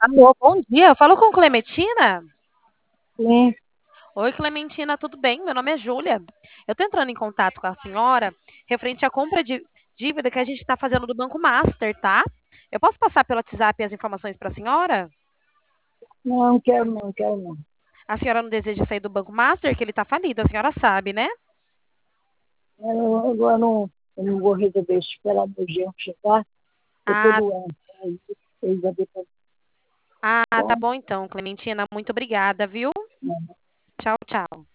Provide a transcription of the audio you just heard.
Alô, bom dia. Eu falo com Clementina? Sim, Oi, Clementina, tudo bem? Meu nome é Júlia. Eu estou entrando em contato com a senhora referente à compra de dívida que a gente está fazendo do Banco Master, tá? Eu posso passar pelo WhatsApp as informações para a senhora? não quero não, quero não. A senhora não deseja sair do Banco Master, que ele está falido, a senhora sabe, né? Agora não, eu não vou resolver esperar meu genro chegar. Eu estou Ah, doente. Aí eles vão ver tá bom, bom então, Clementina. Muito obrigada, viu? né? Tchau, tchau.